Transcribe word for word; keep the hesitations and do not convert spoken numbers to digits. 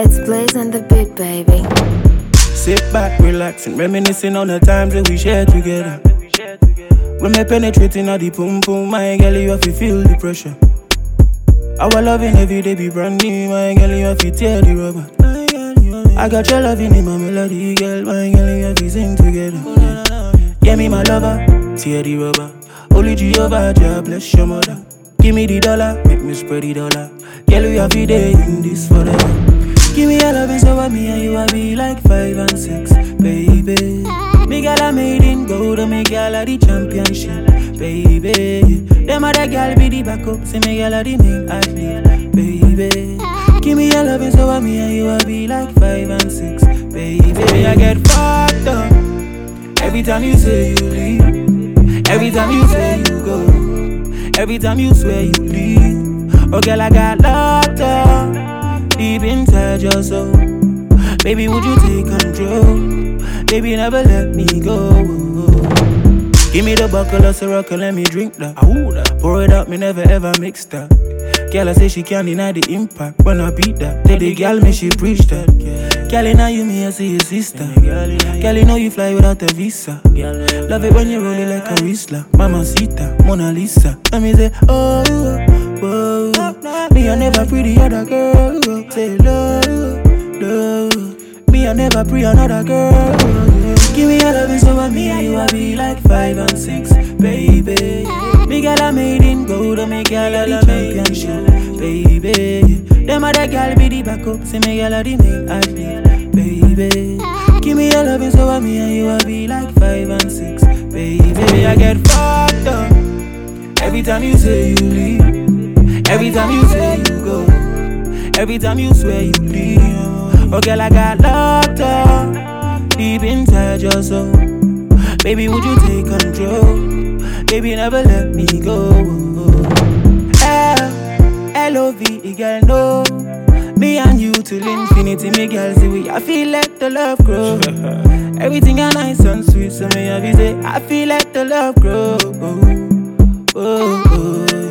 It's Blaze and the beat, baby. Sit back, relax, and reminiscing on the times that we shared together. When me penetrating all the pum pum, my girl, you have to feel the pressure. Our loving every day be brand new, my girl, you have to tear the rubber. I got your loving in my melody, girl, my girl, you have to sing together. Yeah, me my lover, tear the rubber. Holy Jehovah, Jah bless your mother. Give me the dollar, make me spread the dollar. Girl, we have to day in this forever. Give me your loving so what me and you I be like five and six, baby. Me girl I made in gold, me girl are the championship, baby. Them other girl be the backup, see me girl are the main athlete, baby. Give me your loving so what me and you I be like five and six, baby. I get fucked up every time you say you leave, every time you say you go, every time you swear you leave. Oh girl I got locked up deep inside your soul. Baby, would you take control? Baby, never let me go. Give me the buckle of Ciroc and let me drink that. Pour it up, me never ever mix that. Girl, I say she can't deny the impact when I beat that. Tell the girl me she preach that. Girl, now you me I see your sister. Girl, you know you fly without a visa. Love it when you roll it like a Whistler. Mamacita, Mona Lisa. Let me say, oh, oh, oh. Me I never pretty other girl. Say love, love. Me I never pre another girl. Give me your loving so I me and you I be like five and six, baby. Me girl I made in gold, me girl I the championship, baby. Them other girl be the backup, see me girl I the main athlete, baby. Give me your loving so I me and you I be like five and six, baby. I get fucked up every time you say you leave, every time you say you go, every time you swear you leave. Oh girl, I got locked up deep inside your soul. Baby, would you take control? Baby, never let me go. L O V E, girl, no. Me and you till infinity, me girl, see we. I feel like the love grow. Everything is nice and sweet, so me have you say I feel like the love grow. Oh, oh, oh.